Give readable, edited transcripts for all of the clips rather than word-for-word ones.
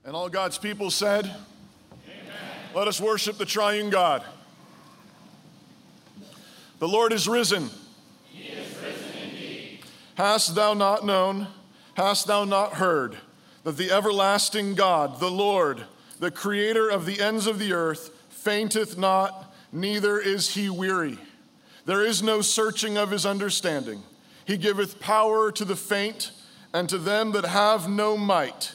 And all God's people said, Amen. Let us worship the triune God. The Lord is risen. He is risen indeed. Hast thou not known, hast thou not heard, that the everlasting God, the Lord, the creator of the ends of the earth, fainteth not, neither is he weary. There is no searching of his understanding. He giveth power to the faint, and to them that have no might,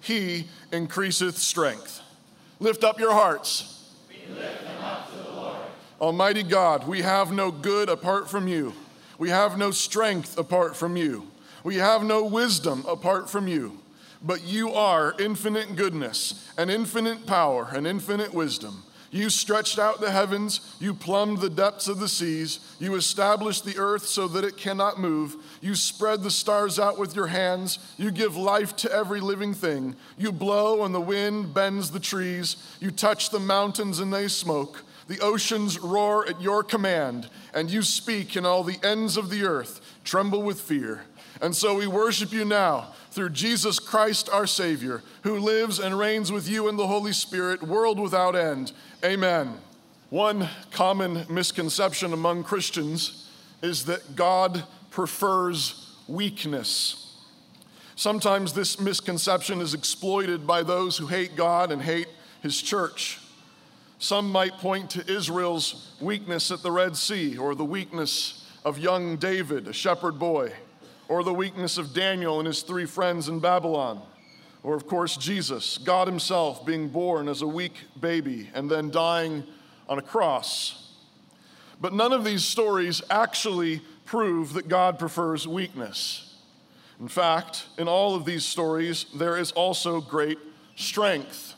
he increaseth strength. Lift up your hearts. We lift them up to the Lord. Almighty God, we have no good apart from you. We have no strength apart from you. We have no wisdom apart from you. But you are infinite goodness and infinite power and infinite wisdom. You stretched out the heavens, you plumbed the depths of the seas, you established the earth so that it cannot move, you spread the stars out with your hands, you give life to every living thing, you blow and the wind bends the trees, you touch the mountains and they smoke, the oceans roar at your command, and you speak and all the ends of the earth tremble with fear. And so we worship you now through Jesus Christ our Savior, who lives and reigns with you in the Holy Spirit, world without end. Amen. One common misconception among Christians is that God prefers weakness. Sometimes this misconception is exploited by those who hate God and hate his church. Some might point to Israel's weakness at the Red Sea, or the weakness of young David, a shepherd boy, or the weakness of Daniel and his 3 friends in Babylon, or of course Jesus, God himself being born as a weak baby and then dying on a cross. But none of these stories actually prove that God prefers weakness. In fact, in all of these stories, there is also great strength.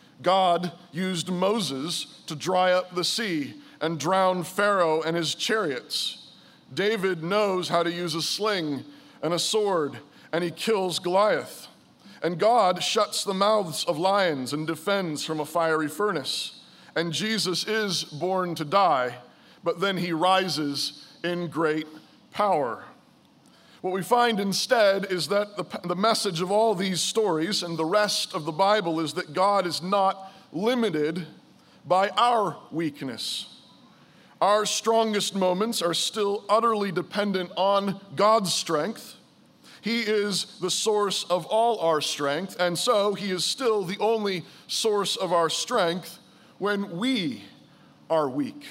God used Moses to dry up the sea and drown Pharaoh and his chariots. David knows how to use a sling and a sword, and he kills Goliath. And God shuts the mouths of lions and defends from a fiery furnace. And Jesus is born to die, but then he rises in great power. What we find instead is that the message of all these stories and the rest of the Bible is that God is not limited by our weakness. Our strongest moments are still utterly dependent on God's strength. He is the source of all our strength, and so he is still the only source of our strength when we are weak.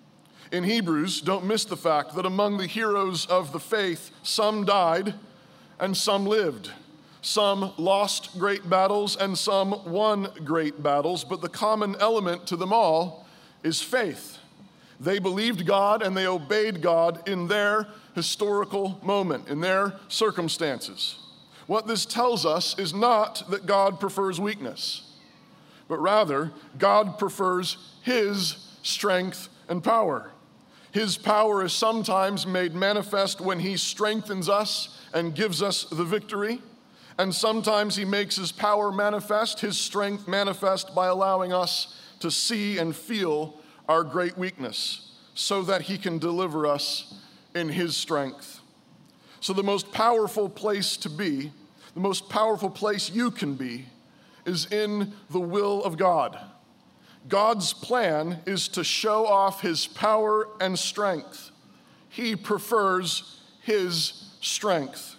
In Hebrews, don't miss the fact that among the heroes of the faith, some died and some lived. Some lost great battles and some won great battles, but the common element to them all is faith. They believed God and they obeyed God in their historical moment, in their circumstances. What this tells us is not that God prefers weakness, but rather God prefers his strength and power. His power is sometimes made manifest when he strengthens us and gives us the victory, and sometimes he makes his power manifest, his strength manifest by allowing us to see and feel our great weakness, so that he can deliver us in his strength. So the most powerful place to be, the most powerful place you can be, is in the will of God. God's plan is to show off his power and strength. He prefers his strength.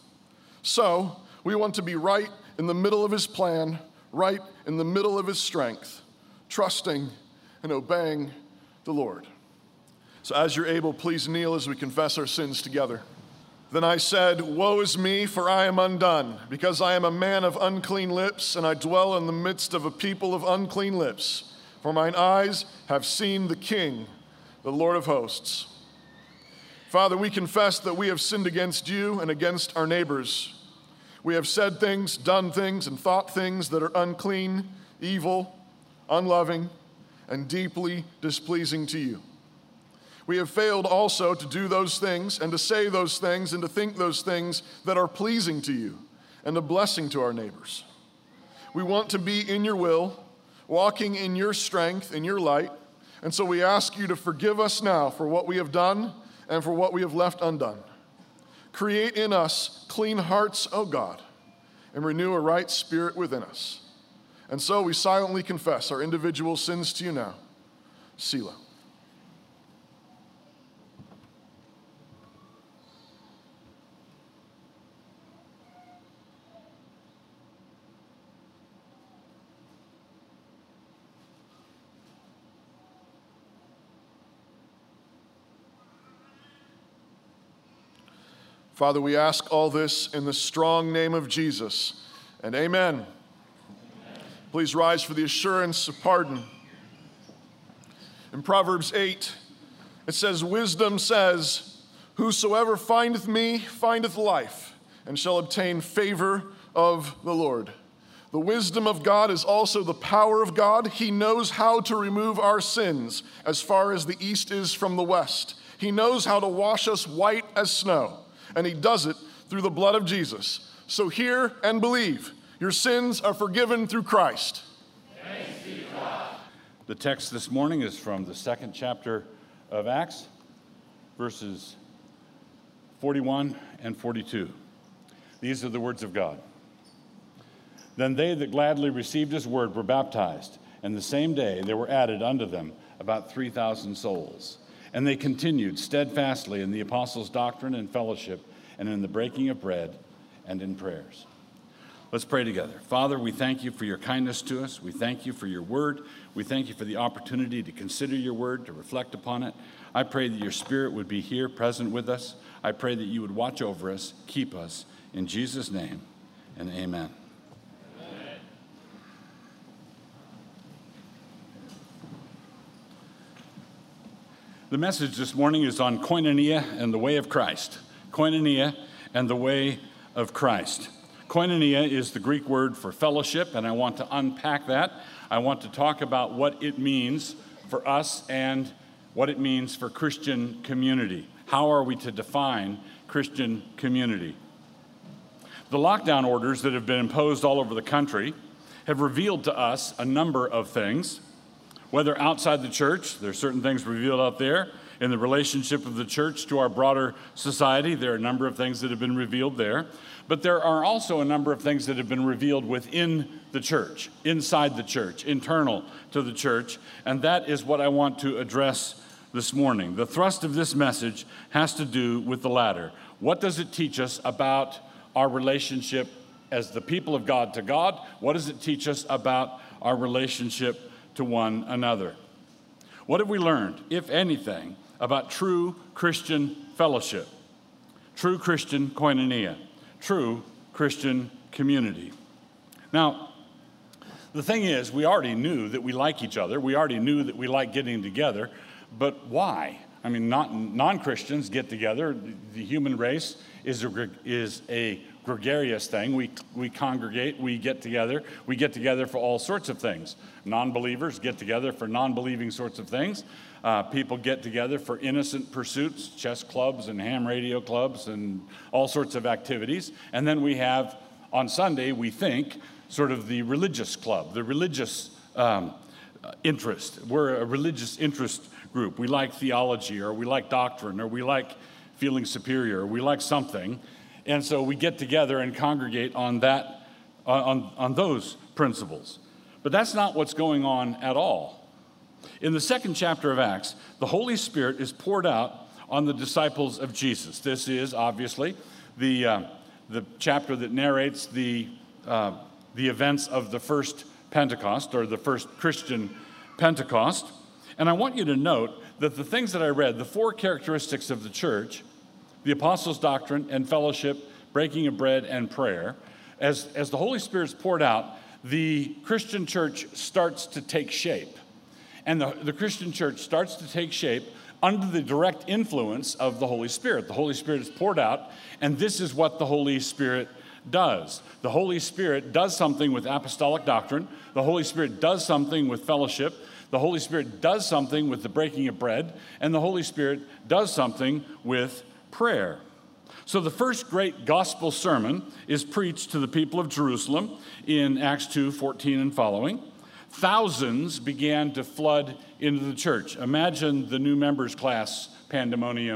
So we want to be right in the middle of his plan, right in the middle of his strength, trusting and obeying the Lord. So as you're able, please kneel as we confess our sins together. Then I said, "Woe is me, for I am undone, because I am a man of unclean lips, and I dwell in the midst of a people of unclean lips. For mine eyes have seen the King, the Lord of hosts." Father, we confess that we have sinned against you and against our neighbors. We have said things, done things, and thought things that are unclean, evil, unloving, and deeply displeasing to you. We have failed also to do those things and to say those things and to think those things that are pleasing to you and a blessing to our neighbors. We want to be in your will, walking in your strength, in your light, and so we ask you to forgive us now for what we have done and for what we have left undone. Create in us clean hearts, O God, and renew a right spirit within us. And so we silently confess our individual sins to you now. Selah. Father, we ask all this in the strong name of Jesus, and amen. Please rise for the assurance of pardon. In Proverbs 8, it says, wisdom says, whosoever findeth me findeth life, and shall obtain favor of the Lord. The wisdom of God is also the power of God. He knows how to remove our sins as far as the east is from the west. He knows how to wash us white as snow. And he does it through the blood of Jesus. So hear and believe. Your sins are forgiven through Christ. Thanks be to God. The text this morning is from the second chapter of Acts, verses 41 and 42. These are the words of God. Then they that gladly received his word were baptized, and the same day there were added unto them about 3,000 souls. And they continued steadfastly in the apostles' doctrine and fellowship, and in the breaking of bread and in prayers. Let's pray together. Father, we thank you for your kindness to us. We thank you for your word. We thank you for the opportunity to consider your word, to reflect upon it. I pray that your Spirit would be here, present with us. I pray that you would watch over us, keep us. In Jesus' name, and amen. The message this morning is on koinonia and the way of Christ. Koinonia and the way of Christ. Koinonia is the Greek word for fellowship, and I want to unpack that. I want to talk about what it means for us and what it means for Christian community. How are we to define Christian community? The lockdown orders that have been imposed all over the country have revealed to us a number of things. Whether outside the church, there are certain things revealed out there. In the relationship of the church to our broader society, there are a number of things that have been revealed there. But there are also a number of things that have been revealed within the church, inside the church, internal to the church. And that is what I want to address this morning. The thrust of this message has to do with the latter. What does it teach us about our relationship as the people of God to God? What does it teach us about our relationship to one another? What have we learned, if anything, about true Christian fellowship, true Christian koinonia, true Christian community? Now, the thing is, we already knew that we like each other. We already knew that we like getting together, but why? I mean, non-Christians get together. The human race is a gregarious thing. We congregate, we get together for all sorts of things. Non-believers get together for non-believing sorts of things. People get together for innocent pursuits, chess clubs and ham radio clubs and all sorts of activities. And then we have, on Sunday, we think, sort of the religious club, the religious interest. We're a religious interest group. We like theology, or we like doctrine, or we like feeling superior, or we like something. And so we get together and congregate on that, on those principles. But that's not what's going on at all. In the second chapter of Acts, the Holy Spirit is poured out on the disciples of Jesus. This is obviously the chapter that narrates the events of the first Pentecost, or the first Christian Pentecost. And I want you to note that the things that I read, the four characteristics of the church, the apostles' doctrine and fellowship, breaking of bread and prayer, as the Holy Spirit's poured out, the Christian church starts to take shape. And the Christian church starts to take shape under the direct influence of the Holy Spirit. The Holy Spirit is poured out, and this is what the Holy Spirit does. The Holy Spirit does something with apostolic doctrine. The Holy Spirit does something with fellowship. The Holy Spirit does something with the breaking of bread. And the Holy Spirit does something with prayer. So the first great gospel sermon is preached to the people of Jerusalem in Acts 2:14 and following. Thousands began to flood into the church. Imagine the new members class pandemonium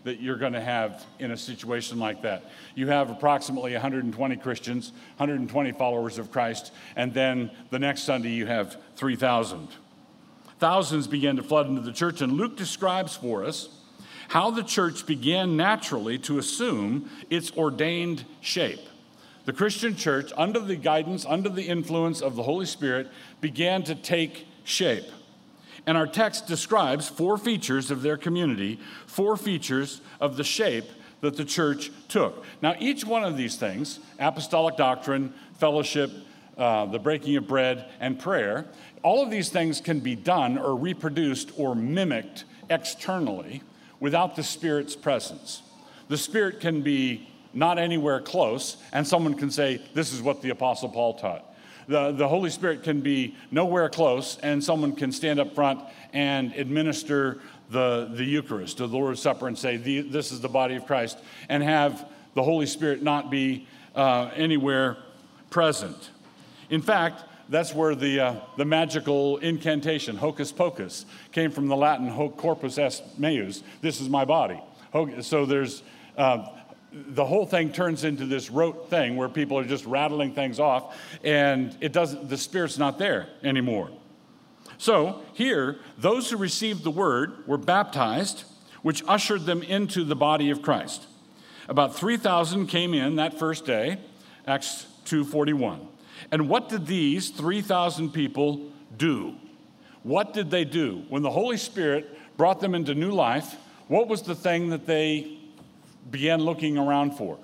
that you're going to have in a situation like that. You have approximately 120 Christians, 120 followers of Christ, and then the next Sunday you have 3,000. Thousands began to flood into the church, and Luke describes for us how the church began naturally to assume its ordained shape. The Christian church, under the guidance, under the influence of the Holy Spirit, began to take shape. And our text describes 4 features of their community, 4 features of the shape that the church took. Now, each one of these things, apostolic doctrine, fellowship, the breaking of bread, and prayer, all of these things can be done or reproduced or mimicked externally without the Spirit's presence. The Spirit can be not anywhere close, and someone can say, this is what the Apostle Paul taught. The Holy Spirit can be nowhere close, and someone can stand up front and administer the Eucharist, or the Lord's Supper, and say, this is the body of Christ, and have the Holy Spirit not be anywhere present. In fact, that's where the magical incantation, hocus pocus, came from the Latin hoc corpus est meus, this is my body. So there's... the whole thing turns into this rote thing where people are just rattling things off, and the Spirit's not there anymore. So here, those who received the word were baptized, which ushered them into the body of Christ. About 3,000 came in that first day, Acts 2:41. And what did these 3,000 people do? What did they do? When the Holy Spirit brought them into new life, what was the thing that they began looking around for?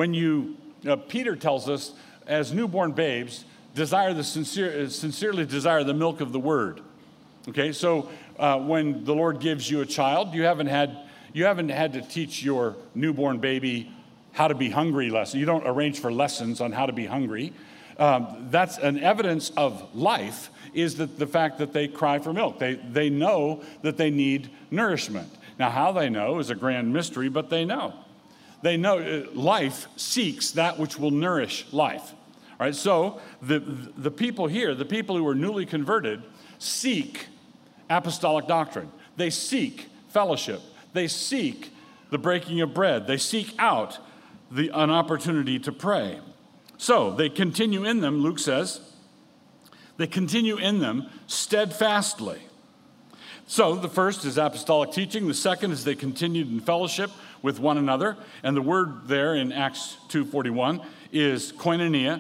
Peter tells us, as newborn babes, sincerely desire the milk of the word. Okay, so when the Lord gives you a child, you haven't had to teach your newborn baby how to be hungry lessons. You don't arrange for lessons on how to be hungry. That's an evidence of life, is that the fact that they cry for milk. They know that they need nourishment. Now, how they know is a grand mystery, but they know. They know life seeks that which will nourish life. All right, so the people here, the people who are newly converted, seek apostolic doctrine. They seek fellowship. They seek the breaking of bread. They seek out an opportunity to pray. So they continue in them, Luke says, they continue in them steadfastly. So the first is apostolic teaching. The second is they continued in fellowship with one another. And the word there in Acts 2:41 is koinonia,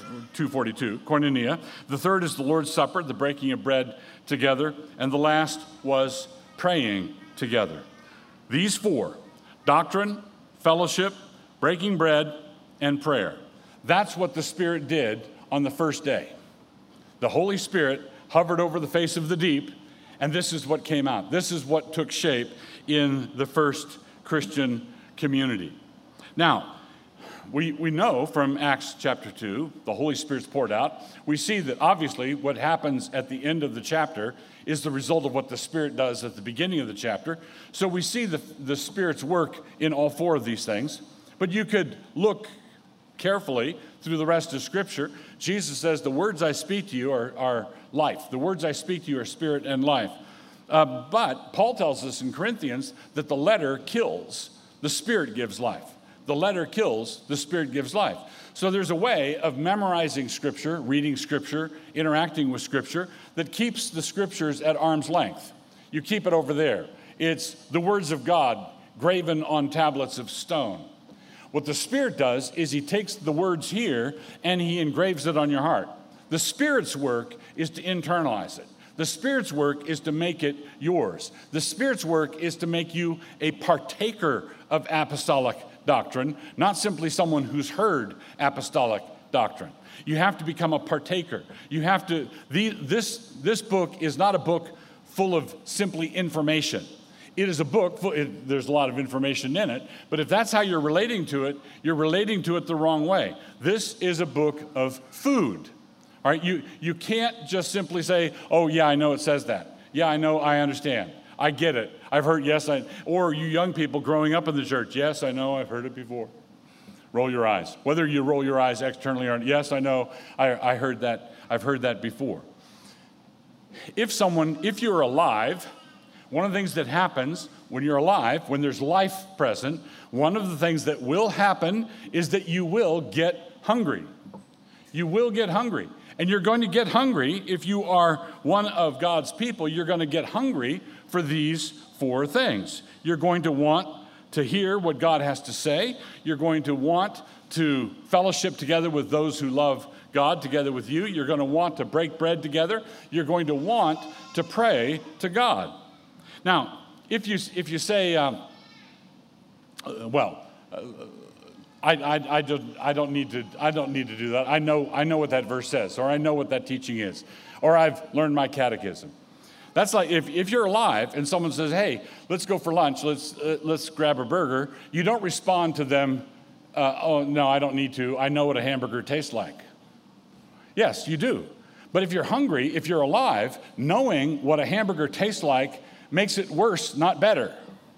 2:42, koinonia. The third is the Lord's Supper, the breaking of bread together. And the last was praying together. These 4, doctrine, fellowship, breaking bread, and prayer. That's what the Spirit did on the first day. The Holy Spirit hovered over the face of the deep, and this is what came out. This is what took shape in the first Christian community. Now, we know from Acts chapter 2, the Holy Spirit's poured out. We see that obviously what happens at the end of the chapter is the result of what the Spirit does at the beginning of the chapter. So we see the Spirit's work in all 4 of these things. But you could look carefully through the rest of Scripture. Jesus says, the words I speak to you are life. The words I speak to you are spirit and life. But Paul tells us in Corinthians that the letter kills, the Spirit gives life. The letter kills, the Spirit gives life. So there's a way of memorizing Scripture, reading Scripture, interacting with Scripture that keeps the Scriptures at arm's length. You keep it over there. It's the words of God graven on tablets of stone. What the Spirit does is he takes the words here and he engraves it on your heart. The Spirit's work is to internalize it. The Spirit's work is to make it yours. The Spirit's work is to make you a partaker of apostolic doctrine, not simply someone who's heard apostolic doctrine. You have to become a partaker. You have to. This book is not a book full of simply information. It is a book, there's a lot of information in it, but if that's how you're relating to it, you're relating to it the wrong way. This is a book of food. All right, you can't just simply say, oh yeah, I know it says that. Yeah, I know, I understand. I get it. I've heard, or you young people growing up in the church, yes, I know, I've heard it before. Roll your eyes. Whether you roll your eyes externally or not, yes, I know, I heard that, I've heard that before. If you're alive, One of the things that happens when you're alive, when there's life present, one of the things that will happen is that you will get hungry. You will get hungry. And you're going to get hungry if you are one of God's people. You're going to get hungry for these 4 things. You're going to want to hear what God has to say. You're going to want to fellowship together with those who love God together with you. You're going to want to break bread together. You're going to want to pray to God. Now, if you say, I don't need to do that. I know what that verse says, or I know what that teaching is, or I've learned my catechism. That's like if you're alive and someone says, "Hey, let's go for lunch. Let's grab a burger." You don't respond to them, "Oh no, I don't need to. I know what a hamburger tastes like." Yes, you do. But if you're hungry, if you're alive, knowing what a hamburger tastes like makes it worse, not better.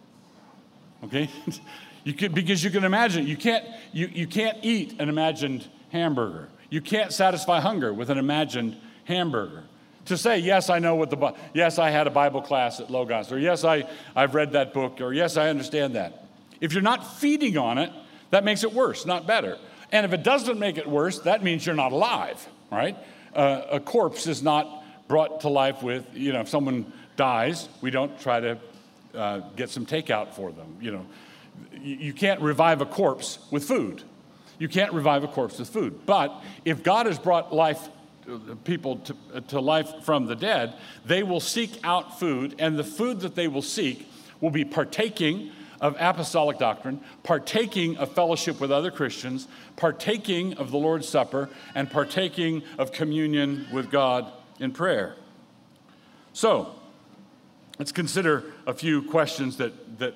Okay? Because you can imagine, you can't eat an imagined hamburger. You can't satisfy hunger with an imagined hamburger. To say, yes, I know yes, I had a Bible class at Logos, or yes, I've read that book, or yes, I understand that. If you're not feeding on it, that makes it worse, not better. And if it doesn't make it worse, that means you're not alive, right? A corpse is not brought to life with, if someone dies, we don't try to get some takeout for them, You can't revive a corpse with food. You can't revive a corpse with food. But if God has brought people to life from the dead, they will seek out food, and the food that they will seek will be partaking of apostolic doctrine, partaking of fellowship with other Christians, partaking of the Lord's Supper, and partaking of communion with God in prayer. So, let's consider a few questions that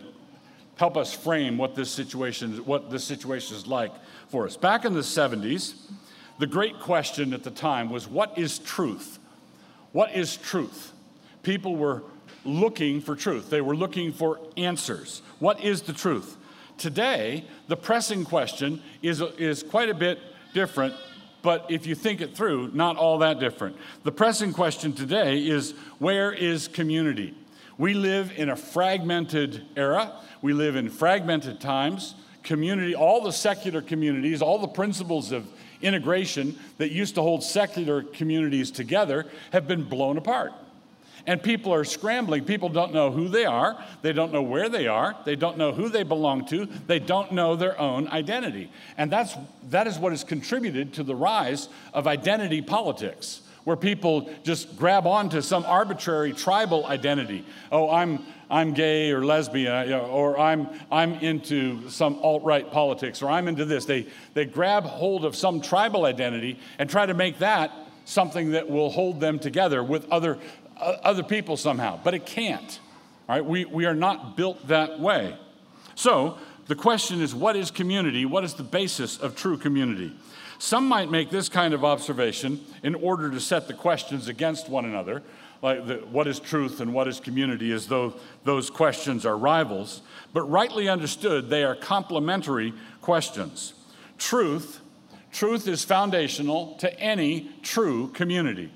help us frame what this situation is like for us. Back in the 70s, the great question at the time was, what is truth? What is truth? People were looking for truth. They were looking for answers. What is the truth? Today, the pressing question is quite a bit different, but if you think it through, not all that different. The pressing question today is, where is community? We live in a fragmented era. We live in fragmented times. Community, all the secular communities, all the principles of integration that used to hold secular communities together have been blown apart. And people are scrambling. People don't know who they are. They don't know where they are. They don't know who they belong to. They don't know their own identity. And that is what has contributed to the rise of identity politics, where people just grab onto some arbitrary tribal identity. Oh, I'm gay or lesbian, or I'm into some alt-right politics, or I'm into this. They grab hold of some tribal identity and try to make that something that will hold them together with other people somehow, but it can't. All right, we are not built that way. So the question is, what is community? What is the basis of true community? Some might make this kind of observation in order to set the questions against one another, like what is truth and what is community, as though those questions are rivals. But rightly understood, they are complementary questions. Truth is foundational to any true community.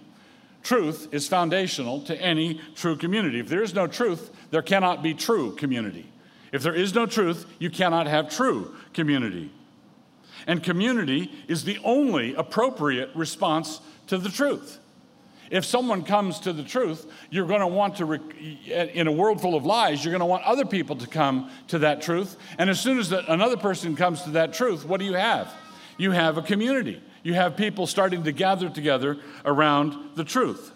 Truth is foundational to any true community. If there is no truth, there cannot be true community. If there is no truth, you cannot have true community. And community is the only appropriate response to the truth. If someone comes to the truth, you're going to want to, in a world full of lies, you're going to want other people to come to that truth. And as soon as another person comes to that truth, what do you have? You have a community. You have people starting to gather together around the truth.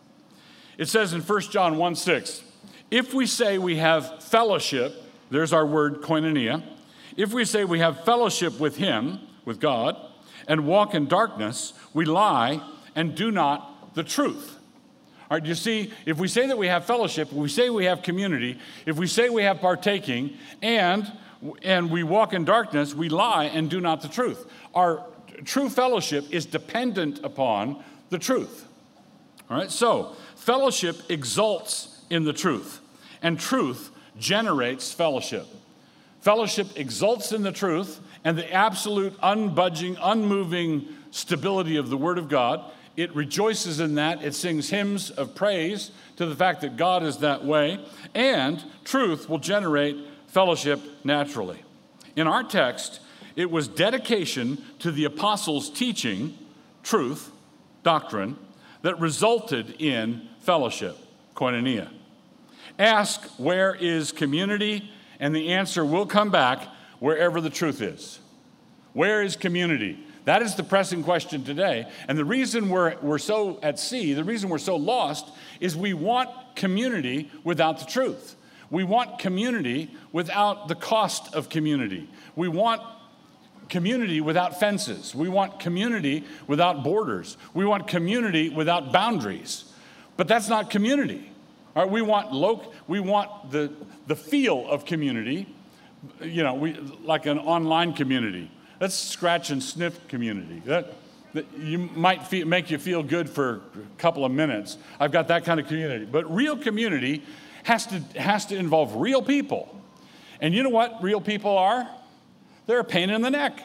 It says in 1 John 1:6, if we say we have fellowship, there's our word koinonia, if we say we have fellowship with him, with God, and walk in darkness, we lie and do not the truth. All right, you see, if we say that we have fellowship, if we say we have community, if we say we have partaking, and we walk in darkness, we lie and do not the truth. Our true fellowship is dependent upon the truth. All right, so fellowship exalts in the truth, and truth generates fellowship. Fellowship exalts in the truth, and the absolute unbudging, unmoving stability of the Word of God It rejoices in that. It sings hymns of praise to the fact that God is that way. And truth will generate fellowship naturally. In our text, it was dedication to the apostles' teaching, truth, doctrine, that resulted in fellowship, koinonia. Ask, where is community? And the answer will come back wherever the truth is. Where is community? That is the pressing question today. And the reason we're so at sea, the reason we're so lost, is we want community without the truth. We want community without the cost of community. We want community without fences. We want community without borders. We want community without boundaries. But that's not community. All right, we want the feel of community, like an online community. That's scratch and sniff community. That you might make you feel good for a couple of minutes. I've got that kind of community. But real community has to involve real people. And you know what real people are? They're a pain in the neck.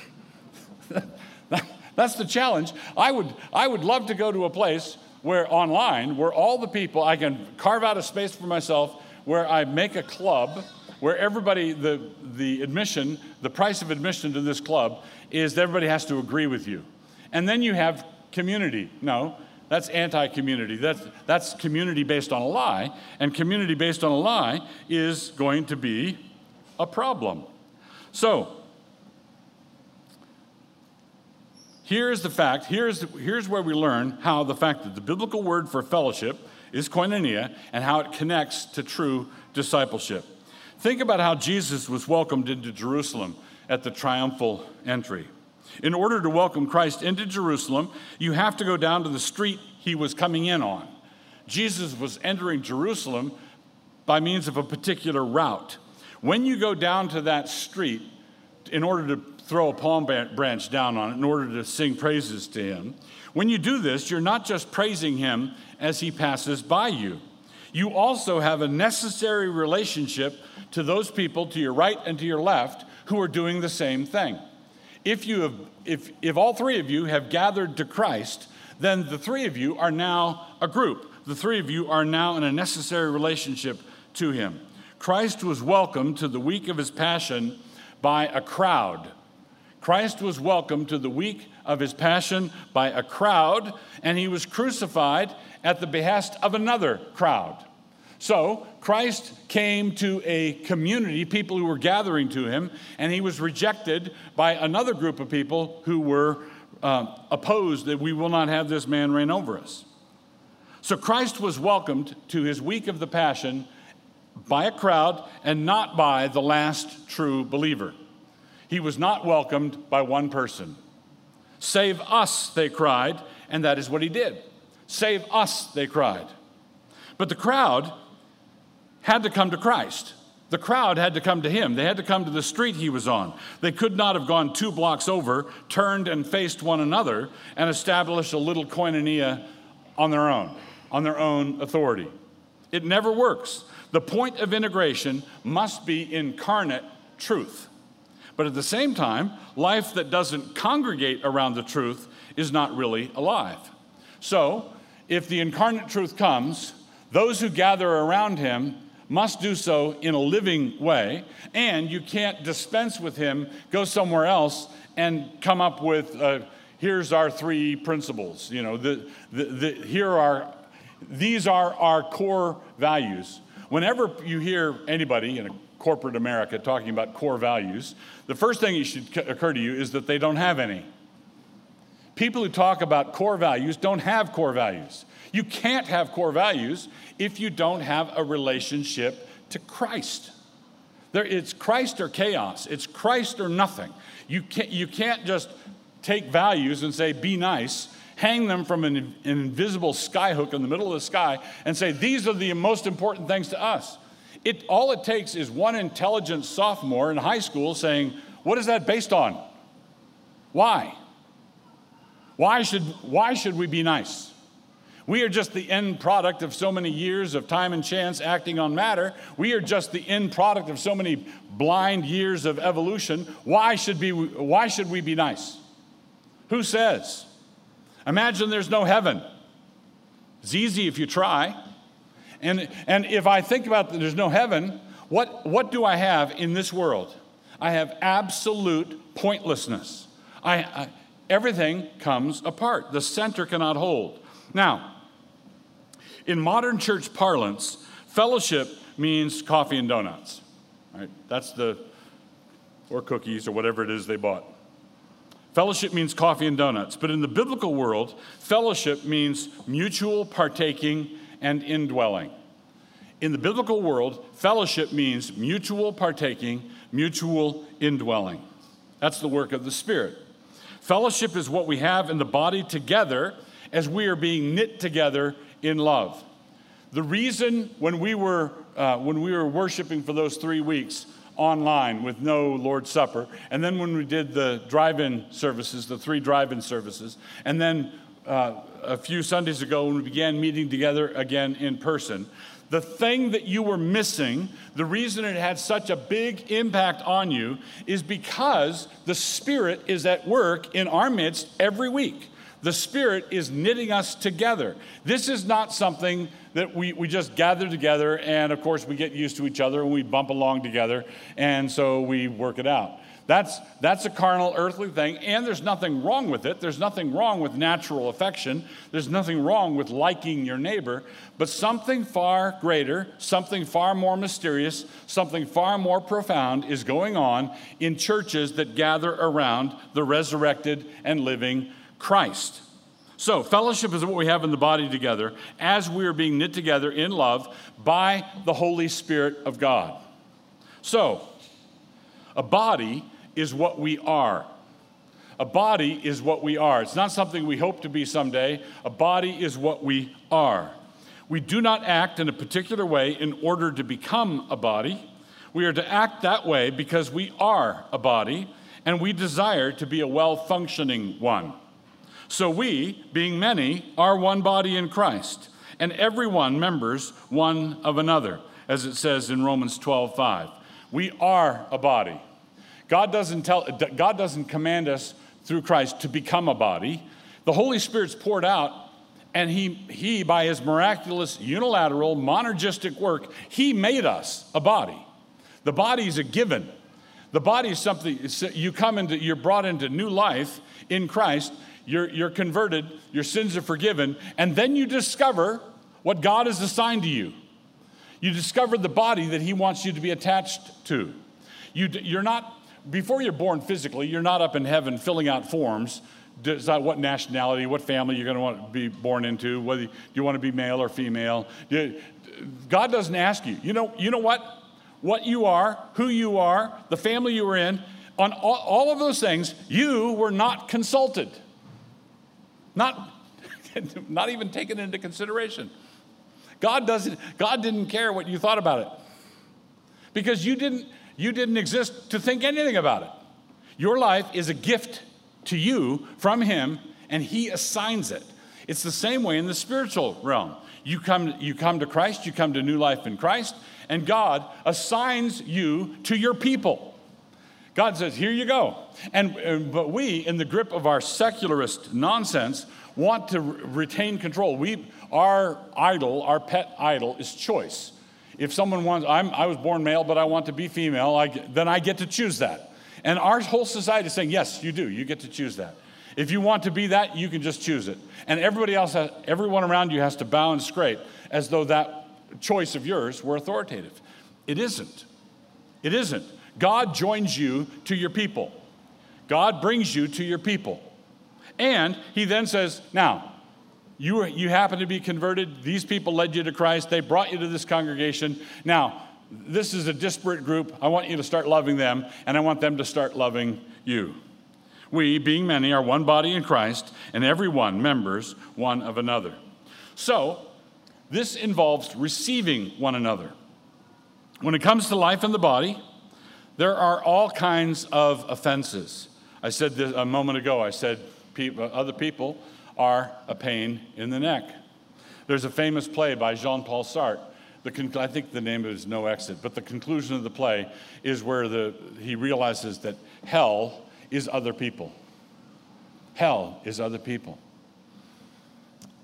That's the challenge. I would love to go to a place where all the people, I can carve out a space for myself where I make a club where everybody, the price of admission to this club is that everybody has to agree with you. And then you have community. No, that's anti-community. That's community based on a lie. And community based on a lie is going to be a problem. So, here's the fact, here's where we learn how the fact that the biblical word for fellowship is koinonia and how it connects to true discipleship. Think about how Jesus was welcomed into Jerusalem at the triumphal entry. In order to welcome Christ into Jerusalem, you have to go down to the street he was coming in on. Jesus was entering Jerusalem by means of a particular route. When you go down to that street, in order to throw a palm branch down on it, in order to sing praises to him, when you do this, you're not just praising him as he passes by you. You also have a necessary relationship to those people to your right and to your left who are doing the same thing. If all three of you have gathered to Christ, then the three of you are now a group. The three of you are now in a necessary relationship to him. Christ was welcomed to the week of his passion by a crowd. Christ was welcomed to the week of his passion by a crowd, and he was crucified at the behest of another crowd. So Christ came to a community, people who were gathering to him, and he was rejected by another group of people who were opposed that we will not have this man reign over us. So Christ was welcomed to his week of the Passion by a crowd and not by the last true believer. He was not welcomed by one person. Save us, they cried, and that is what he did. Save us, they cried. But the crowd had to come to Christ. The crowd had to come to him. They had to come to the street he was on. They could not have gone 2 blocks over, turned and faced one another, and established a little koinonia on their own authority. It never works. The point of integration must be incarnate truth. But at the same time, life that doesn't congregate around the truth is not really alive. So, if the incarnate truth comes, those who gather around him must do so in a living way, and you can't dispense with him, go somewhere else, and come up with, here's our 3 principles. These are our core values. Whenever you hear anybody in corporate America talking about core values, the first thing that should occur to you is that they don't have any. People who talk about core values don't have core values. You can't have core values if you don't have a relationship to Christ. It's Christ or chaos. It's Christ or nothing. You can't just take values and say, be nice, hang them from an invisible skyhook in the middle of the sky and say, these are the most important things to us. All it takes is one intelligent sophomore in high school saying, what is that based on? Why? Why should we be nice? We are just the end product of so many years of time and chance acting on matter. We are just the end product of so many blind years of evolution. Why should we be nice? Who says? Imagine there's no heaven. It's easy if you try. And if I think about that there's no heaven, what do I have in this world? I have absolute pointlessness. Everything comes apart. The center cannot hold. Now, in modern church parlance, fellowship means coffee and donuts. Right? Or cookies or whatever it is they bought. Fellowship means coffee and donuts. But in the biblical world, fellowship means mutual partaking and indwelling. In the biblical world, fellowship means mutual partaking, mutual indwelling. That's the work of the Spirit. Fellowship is what we have in the body together as we are being knit together in love. The reason when we were worshiping for those 3 weeks online with no Lord's Supper, and then when we did the drive-in services, the 3 drive-in services, and then a few Sundays ago when we began meeting together again in person, the thing that you were missing, the reason it had such a big impact on you, is because the Spirit is at work in our midst every week. The Spirit is knitting us together. This is not something that we just gather together and, of course, we get used to each other and we bump along together and so we work it out. That's a carnal, earthly thing, and there's nothing wrong with it. There's nothing wrong with natural affection. There's nothing wrong with liking your neighbor. But something far greater, something far more mysterious, something far more profound is going on in churches that gather around the resurrected and living Christ. So, fellowship is what we have in the body together as we are being knit together in love by the Holy Spirit of God. So, a body is what we are. A body is what we are. It's not something we hope to be someday. A body is what we are. We do not act in a particular way in order to become a body. We are to act that way because we are a body and we desire to be a well-functioning one. So we, being many, are one body in Christ, and everyone members one of another, as it says in Romans 12:5. We are a body. God doesn't command us through Christ to become a body. The Holy Spirit's poured out, and he by his miraculous, unilateral, monergistic work, he made us a body. The body is a given. The body is something you're brought into new life in Christ. You're converted, your sins are forgiven, and then you discover what God has assigned to you. You discover the body that he wants you to be attached to. You're not, before you're born physically, you're not up in heaven filling out forms, decide what nationality, what family you're going to want to be born into, whether do you want to be male or female. God doesn't ask you. You know what you are, who you are, the family you were in, on all of those things, you were not consulted. Not even taken into consideration. God didn't care what you thought about it because you didn't exist to think anything about it. Your life is a gift to you from him, and he assigns it. It's the same way in the spiritual realm. You come to Christ, you come to new life in Christ, and God assigns you to your people. God says, here you go. But we, in the grip of our secularist nonsense, want to retain control. Our pet idol is choice. If someone wants, I was born male, but I want to be female, then I get to choose that. And our whole society is saying, yes, you do. You get to choose that. If you want to be that, you can just choose it. And everyone around you has to bow and scrape as though that choice of yours were authoritative. It isn't. It isn't. God joins you to your people. God brings you to your people. And he then says, now, you happen to be converted. These people led you to Christ. They brought you to this congregation. Now, this is a disparate group. I want you to start loving them, and I want them to start loving you. We, being many, are one body in Christ, and every one members one of another. So, this involves receiving one another. When it comes to life in the body, there are all kinds of offenses. I said this a moment ago. I said other people are a pain in the neck. There's a famous play by Jean-Paul Sartre. I think the name of it is No Exit, but the conclusion of the play is where he realizes that hell is other people. Hell is other people.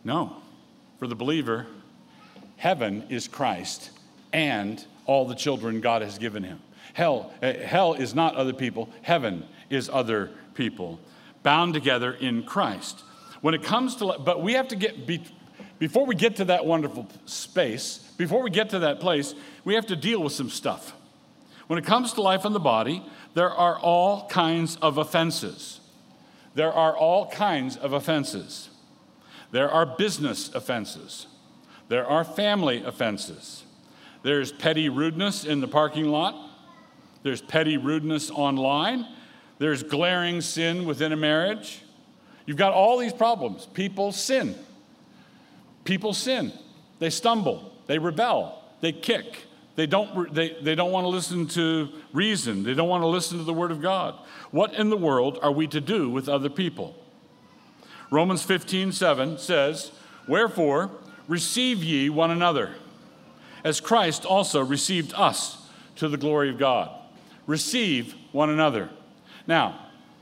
No. For the believer, heaven is Christ and all the children God has given him. Hell is not other people. Heaven is other people, bound together in Christ. When it comes to, but we have to before we get to that wonderful space, before we get to that place, we have to deal with some stuff. When it comes to life in the body, there are all kinds of offenses. There are all kinds of offenses. There are business offenses. There are family offenses. There's petty rudeness in the parking lot. There's petty rudeness online. There's glaring sin within a marriage. You've got all these problems. People sin. People sin. They stumble. They rebel. They kick. They don't want to listen to reason. They don't want to listen to the Word of God. What in the world are we to do with other people? Romans 15:7 says, "Wherefore, receive ye one another, as Christ also received us to the glory of God." Receive one another. Now,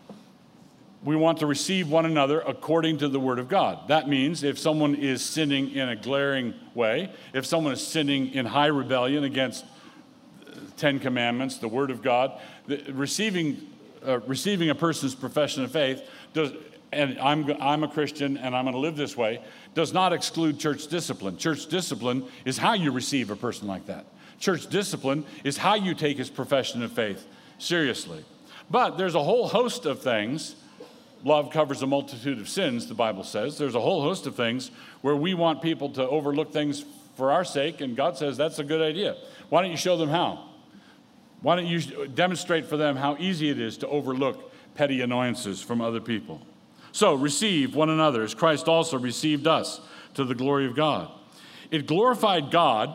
we want to receive one another according to the Word of God. That means if someone is sinning in a glaring way, if someone is sinning in high rebellion against the Ten Commandments, the Word of God, receiving a person's profession of faith and I'm a Christian and I'm going to live this way, does not exclude church discipline. Church discipline is how you receive a person like that. Church discipline is how you take his profession of faith seriously. But there's a whole host of things. Love covers a multitude of sins, the Bible says. There's a whole host of things where we want people to overlook things for our sake, and God says that's a good idea. Why don't you show them how? Why don't you demonstrate for them how easy it is to overlook petty annoyances from other people? So receive one another as Christ also received us to the glory of God. It glorified God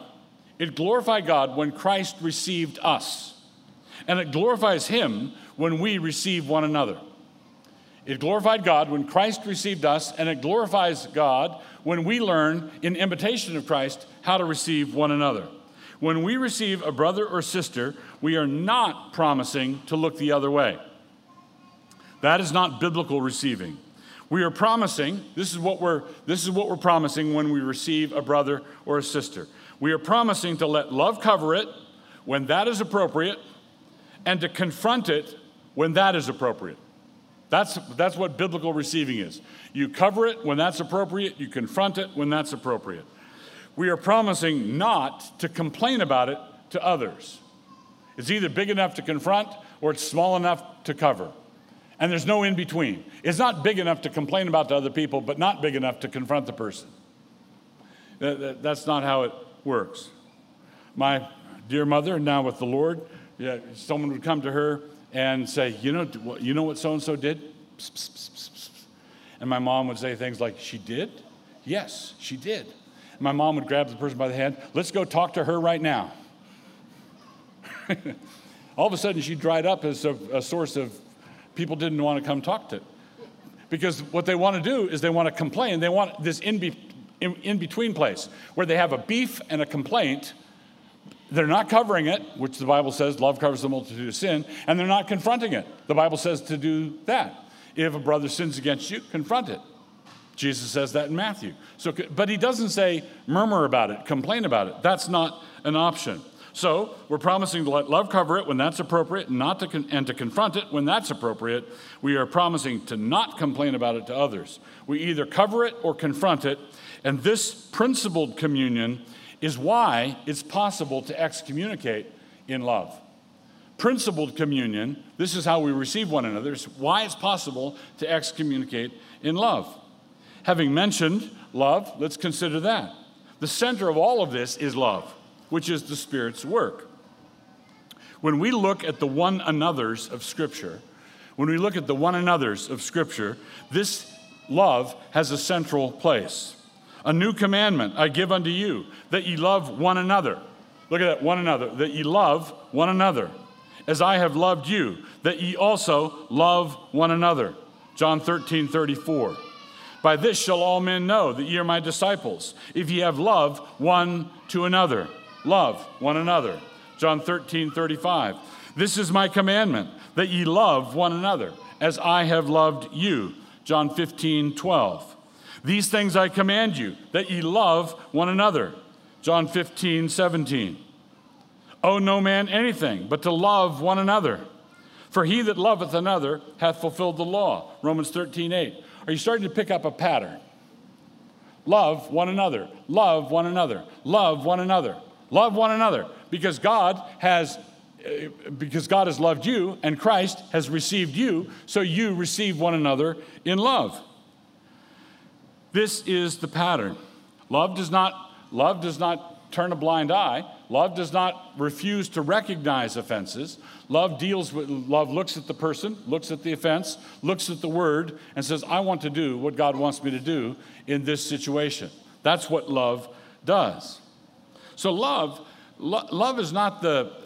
when Christ received us. And it glorifies him when we receive one another. It glorified God when Christ received us, and it glorifies God when we learn in imitation of Christ how to receive one another. When we receive a brother or sister, we are not promising to look the other way. That is not biblical receiving. We are promising, this is what we're promising when we receive a brother or a sister. We are promising to let love cover it when that is appropriate and to confront it when that is appropriate. That's what biblical receiving is. You cover it when that's appropriate, you confront it when that's appropriate. We are promising not to complain about it to others. It's either big enough to confront or it's small enough to cover. And there's no in between. It's not big enough to complain about to other people, but not big enough to confront the person. That's not how it works. My dear mother, now with the Lord, someone would come to her and say, you know what so-and-so did? Psst, psst, psst, psst, psst. And my mom would say things like, she did? Yes, she did. And my mom would grab the person by the hand, let's go talk to her right now. All of a sudden, she dried up as a source of people didn't want to come talk to. Because what they want to do is they want to complain. They want this in-between place where they have a beef and a complaint. They're not covering it, which the Bible says love covers the multitude of sin, and they're not confronting it. The Bible says to do that. If a brother sins against you, confront it. Jesus says that in Matthew. But he doesn't say murmur about it, complain about it. That's not an option. So we're promising to let love cover it when that's appropriate and to confront it when that's appropriate. We are promising to not complain about it to others. We either cover it or confront it. And this principled communion is why it's possible to excommunicate in love. Principled communion, this is how we receive one another. It's why it's possible to excommunicate in love. Having mentioned love, let's consider that. The center of all of this is love, which is the Spirit's work. When we look at the one another's of Scripture, this love has a central place. A new commandment I give unto you, that ye love one another. Look at that, one another. That ye love one another, as I have loved you, that ye also love one another. John 13:34. By this shall all men know that ye are my disciples, if ye have love one to another. Love one another. John 13:35. This is my commandment, that ye love one another, as I have loved you. John 15:12. These things I command you, that ye love one another. John 15:17. Owe no man anything, but to love one another. For he that loveth another hath fulfilled the law. Romans 13:8. Are you starting to pick up a pattern? Love one another. Love one another. Love one another. Love one another. Because God has loved you and Christ has received you, so you receive one another in love. This is the pattern. Love does not turn a blind eye. Love does not refuse to recognize offenses. Love looks at the person, looks at the offense, looks at the word, and says, I want to do what God wants me to do in this situation. That's what love does. So love is not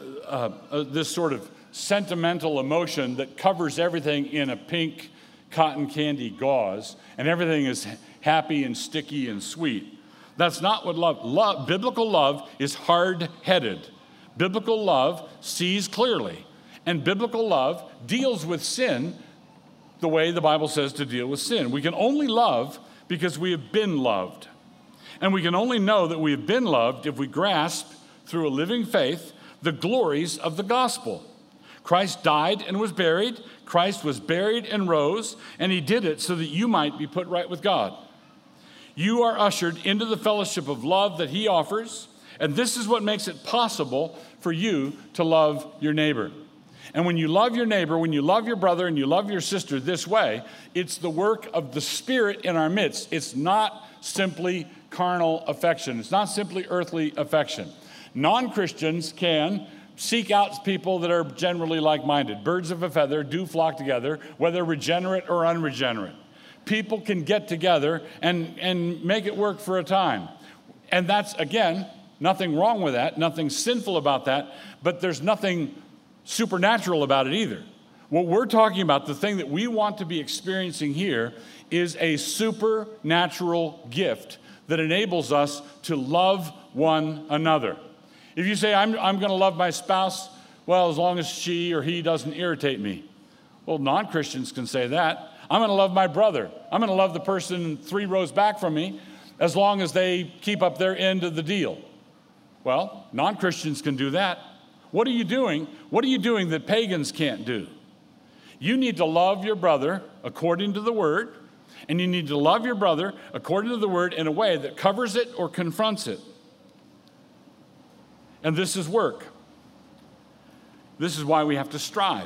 this sort of sentimental emotion that covers everything in a pink cotton candy gauze, and everything is happy and sticky and sweet. That's not what biblical love is hard-headed. Biblical love sees clearly. And biblical love deals with sin the way the Bible says to deal with sin. We can only love because we have been loved. And we can only know that we have been loved if we grasp, through a living faith, the glories of the gospel. Christ died and was buried. Christ was buried and rose. And he did it so that you might be put right with God. You are ushered into the fellowship of love that he offers, and this is what makes it possible for you to love your neighbor. And when you love your neighbor, when you love your brother and you love your sister this way, it's the work of the Spirit in our midst. It's not simply carnal affection. It's not simply earthly affection. Non-Christians can seek out people that are generally like-minded. Birds of a feather do flock together, whether regenerate or unregenerate. People can get together and make it work for a time. And that's, again, nothing wrong with that, nothing sinful about that, but there's nothing supernatural about it either. What we're talking about, the thing that we want to be experiencing here, is a supernatural gift that enables us to love one another. If you say, I'm going to love my spouse, well, as long as she or he doesn't irritate me. Well, non-Christians can say that. I'm going to love my brother. I'm going to love the person 3 rows back from me as long as they keep up their end of the deal. Well, non-Christians can do that. What are you doing? What are you doing that pagans can't do? You need to love your brother according to the word, and you need to love your brother according to the word in a way that covers it or confronts it. And this is work. This is why we have to strive.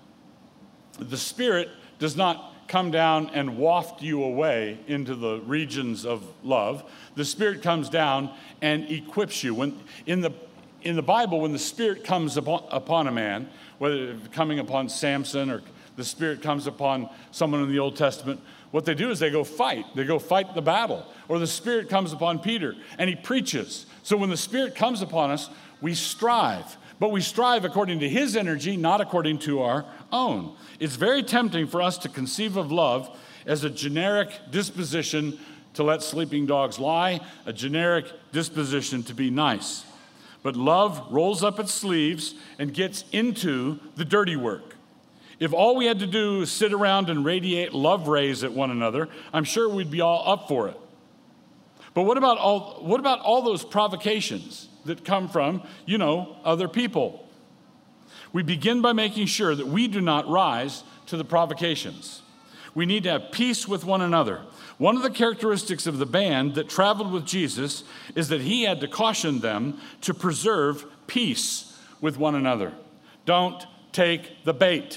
The Spirit does not come down and waft you away into the regions of love. The Spirit comes down and equips you. When in the Bible, when the Spirit comes upon a man, whether it's coming upon Samson or the Spirit comes upon someone in the Old Testament, what they do is they go fight. They go fight the battle. Or the Spirit comes upon Peter and he preaches. So when the Spirit comes upon us, we strive. But we strive according to his energy, not according to our own. It's very tempting for us to conceive of love as a generic disposition to let sleeping dogs lie, a generic disposition to be nice. But love rolls up its sleeves and gets into the dirty work. If all we had to do is sit around and radiate love rays at one another, I'm sure we'd be all up for it. But what about all those provocations that come from, other people? We begin by making sure that we do not rise to the provocations. We need to have peace with one another. One of the characteristics of the band that traveled with Jesus is that he had to caution them to preserve peace with one another. Don't take the bait.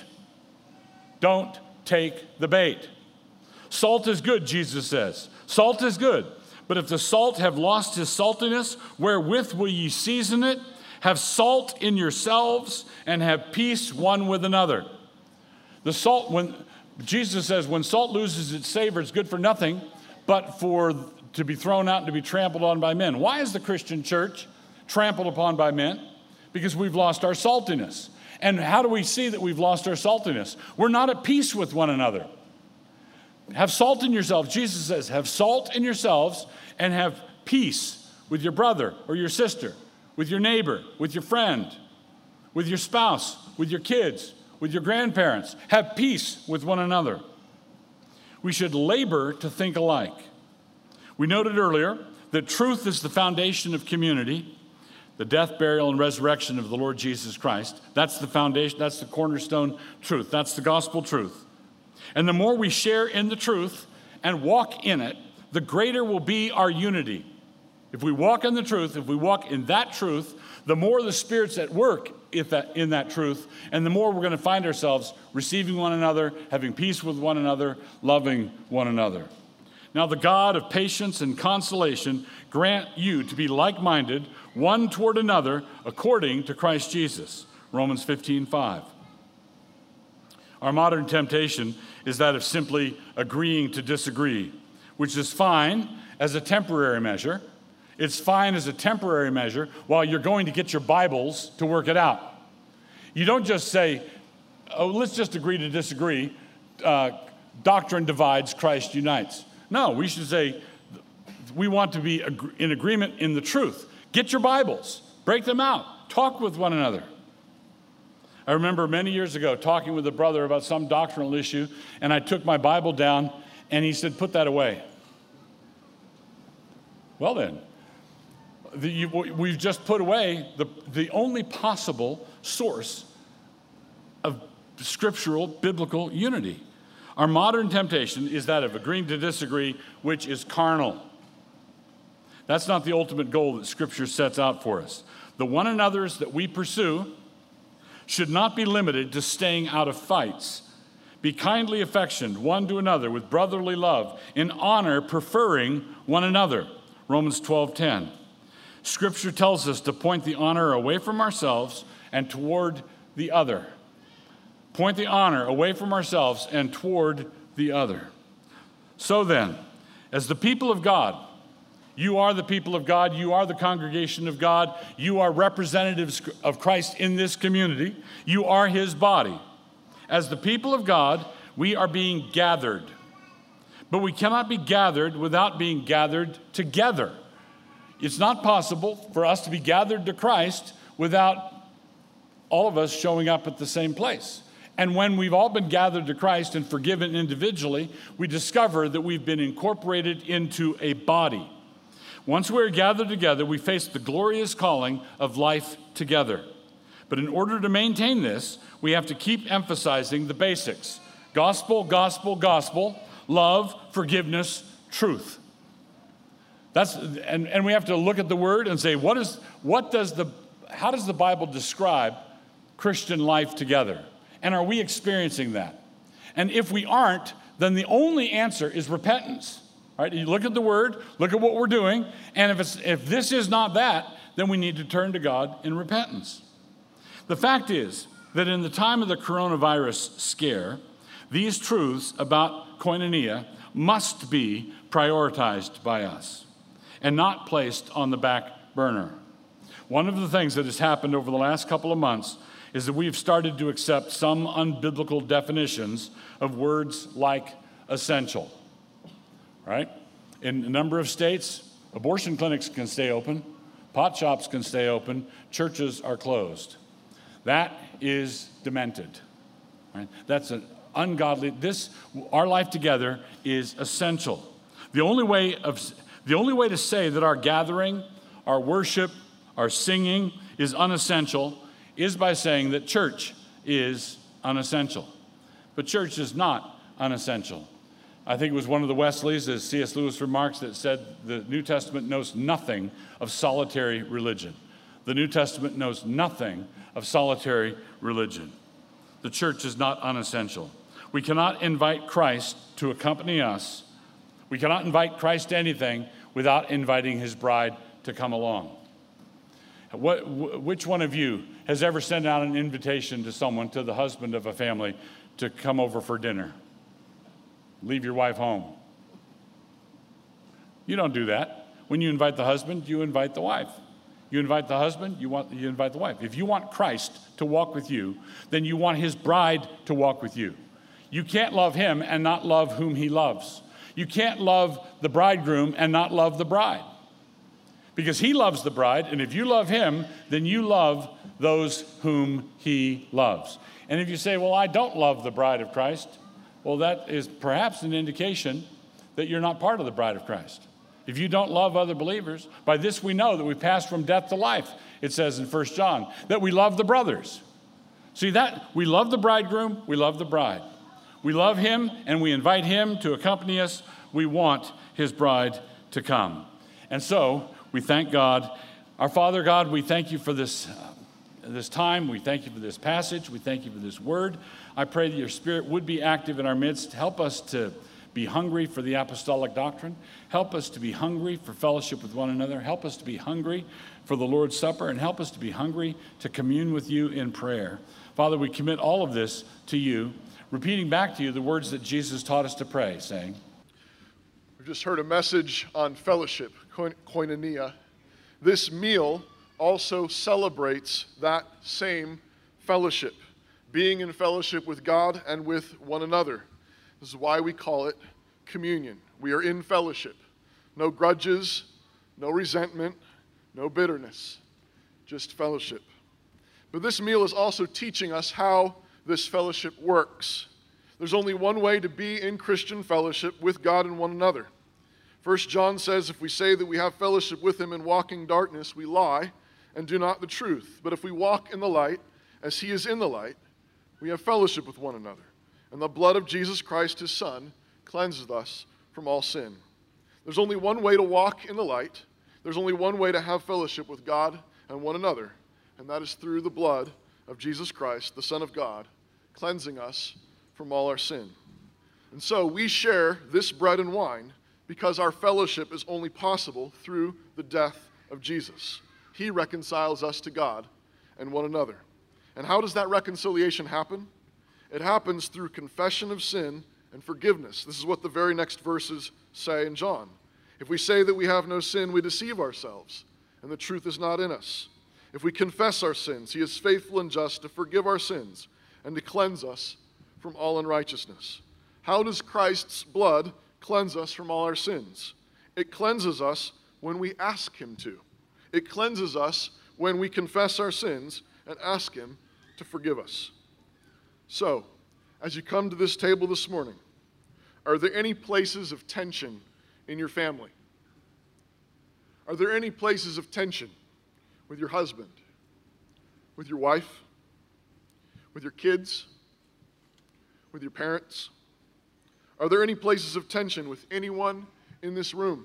Don't take the bait. Salt is good, Jesus says. Salt is good. But if the salt have lost his saltiness, wherewith will ye season it? Have salt in yourselves and have peace one with another. The salt, when Jesus says, when salt loses its savor, it's good for nothing but to be thrown out and to be trampled on by men. Why is the Christian church trampled upon by men? Because we've lost our saltiness. And how do we see that we've lost our saltiness? We're not at peace with one another. Have salt in yourselves. Jesus says, have salt in yourselves and have peace with your brother or your sister, with your neighbor, with your friend, with your spouse, with your kids, with your grandparents. Have peace with one another. We should labor to think alike. We noted earlier that truth is the foundation of community, the death, burial, and resurrection of the Lord Jesus Christ. That's the foundation, that's the cornerstone truth. That's the gospel truth. And the more we share in the truth and walk in it, the greater will be our unity. If we walk in the truth, if we walk in that truth, the more the Spirit's at work in that truth, and the more we're going to find ourselves receiving one another, having peace with one another, loving one another. Now the God of patience and consolation grant you to be like-minded, one toward another, according to Christ Jesus. Romans 15:5. Our modern temptation is that of simply agreeing to disagree, which is fine as a temporary measure. It's fine as a temporary measure while you're going to get your Bibles to work it out. You don't just say, oh, let's just agree to disagree. Doctrine divides, Christ unites. No, we should say we want to be in agreement in the truth. Get your Bibles, break them out, talk with one another. I remember many years ago talking with a brother about some doctrinal issue, and I took my Bible down, and he said, put that away. Well then, we've just put away the only possible source of scriptural, biblical unity. Our modern temptation is that of agreeing to disagree, which is carnal. That's not the ultimate goal that Scripture sets out for us. The one another's that we pursue should not be limited to staying out of fights. Be kindly affectioned one to another with brotherly love, in honor preferring one another. Romans 12:10. Scripture tells us to point the honor away from ourselves and toward the other. Point the honor away from ourselves and toward the other. So then, as the people of God, you are the people of God, you are the congregation of God, you are representatives of Christ in this community, you are his body. As the people of God, we are being gathered. But we cannot be gathered without being gathered together. It's not possible for us to be gathered to Christ without all of us showing up at the same place. And when we've all been gathered to Christ and forgiven individually, we discover that we've been incorporated into a body. Once we're gathered together, we face the glorious calling of life together. But in order to maintain this, we have to keep emphasizing the basics. Gospel, gospel, gospel, love, forgiveness, truth. And we have to look at the word and say, how does the Bible describe Christian life together? And are we experiencing that? And if we aren't, then the only answer is repentance. Right? You look at the word, look at what we're doing, and if this is not that, then we need to turn to God in repentance. The fact is that in the time of the coronavirus scare, these truths about koinonia must be prioritized by us and not placed on the back burner. One of the things that has happened over the last couple of months is that we've started to accept some unbiblical definitions of words like essential. Right? In a number of states, abortion clinics can stay open, pot shops can stay open, churches are closed. That is demented. Right? That's an ungodly. Our life together is essential. The only way to say that our gathering, our worship, our singing is unessential is by saying that church is unessential. But church is not unessential. I think it was one of the Wesleys, as C.S. Lewis remarks, that said the New Testament knows nothing of solitary religion. The New Testament knows nothing of solitary religion. The church is not unessential. We cannot invite Christ to accompany us. We cannot invite Christ to anything without inviting his bride to come along. Which one of you has ever sent out an invitation to someone, to the husband of a family, to come over for dinner? Leave your wife home. You don't do that. When you invite the husband, you invite the wife. You invite the husband, you invite the wife. If you want Christ to walk with you, then you want his bride to walk with you. You can't love him and not love whom he loves. You can't love the bridegroom and not love the bride. Because he loves the bride, and if you love him, then you love those whom he loves. And if you say, well, I don't love the bride of Christ, well, that is perhaps an indication that you're not part of the bride of Christ. If you don't love other believers, by this we know that we passed from death to life, it says in 1 John, that we love the brothers. See that? We love the bridegroom, we love the bride. We love him and we invite him to accompany us. We want his bride to come. And so we thank God. Our Father God, we thank you for this time. We thank you for this passage. We thank you for this word. I pray that your Spirit would be active in our midst. Help us to be hungry for the apostolic doctrine. Help us to be hungry for fellowship with one another. Help us to be hungry for the Lord's Supper, and help us to be hungry to commune with you in prayer. Father, we commit all of this to you, repeating back to you the words that Jesus taught us to pray, saying, We've just heard a message on fellowship, koinonia. This meal also celebrates that same fellowship, being in fellowship with God and with one another. This is why we call it communion. We are in fellowship. No grudges, no resentment, no bitterness, just fellowship. But this meal is also teaching us how this fellowship works. There's only one way to be in Christian fellowship with God and one another. 1 John says, if we say that we have fellowship with him and walk in darkness, we lie and do not the truth. But if we walk in the light, as he is in the light, we have fellowship with one another. And the blood of Jesus Christ, his Son, cleanses us from all sin. There's only one way to walk in the light. There's only one way to have fellowship with God and one another, and that is through the blood of Jesus Christ, the Son of God, cleansing us from all our sin. And so we share this bread and wine because our fellowship is only possible through the death of Jesus. He reconciles us to God and one another. And how does that reconciliation happen? It happens through confession of sin and forgiveness. This is what the very next verses say in John. If we say that we have no sin, we deceive ourselves, and the truth is not in us. If we confess our sins, he is faithful and just to forgive our sins and to cleanse us from all unrighteousness. How does Christ's blood cleanse us from all our sins? It cleanses us when we ask him to. It cleanses us when we confess our sins and ask him to forgive us. So, as you come to this table this morning, are there any places of tension in your family? Are there any places of tension with your husband, with your wife, with your kids, with your parents? Are there any places of tension with anyone in this room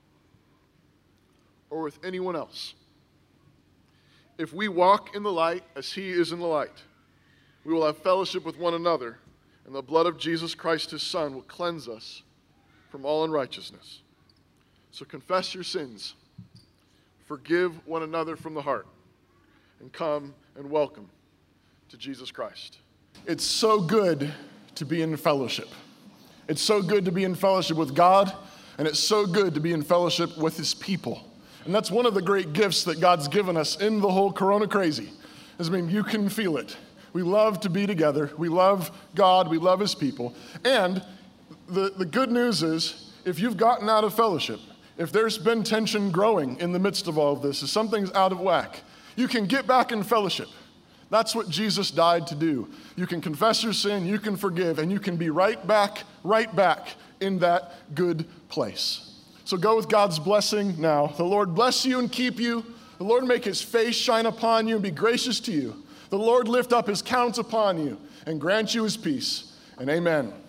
or with anyone else? If we walk in the light as he is in the light, we will have fellowship with one another, and the blood of Jesus Christ, his Son, will cleanse us from all unrighteousness. So confess your sins, forgive one another from the heart, and come and welcome to Jesus Christ. It's so good to be in fellowship. It's so good to be in fellowship with God, and it's so good to be in fellowship with his people. And that's one of the great gifts that God's given us in the whole Corona crazy. You can feel it. We love to be together. We love God. We love his people. And the good news is, if you've gotten out of fellowship, if there's been tension growing in the midst of all of this, if something's out of whack, you can get back in fellowship. That's what Jesus died to do. You can confess your sin, you can forgive, and you can be right back in that good place. So go with God's blessing now. The Lord bless you and keep you. The Lord make his face shine upon you and be gracious to you. The Lord lift up his countenance upon you and grant you his peace. And amen.